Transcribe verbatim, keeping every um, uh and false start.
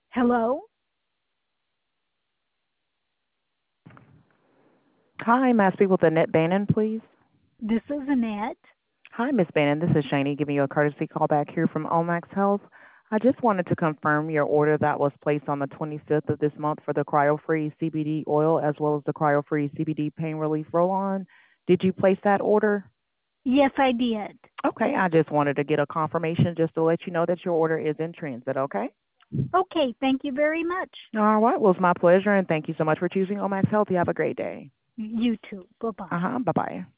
Hello? Hi, may I speak with Annette Bannon, please? This is Annette. Hi, Miss Bannon. This is Shani giving you a courtesy call back here from Omax Health. I just wanted to confirm your order that was placed on the twenty-fifth of this month for the cryo-free C B D oil as well as the cryo-free C B D pain relief roll-on. Did you place that order? Yes, I did. Okay, I just wanted to get a confirmation just to let you know that your order is in transit, okay? Okay, thank you very much. All right, well, it's my pleasure, and thank you so much for choosing Omax Health. You have a great day. You too. Bye-bye. Uh-huh, bye-bye.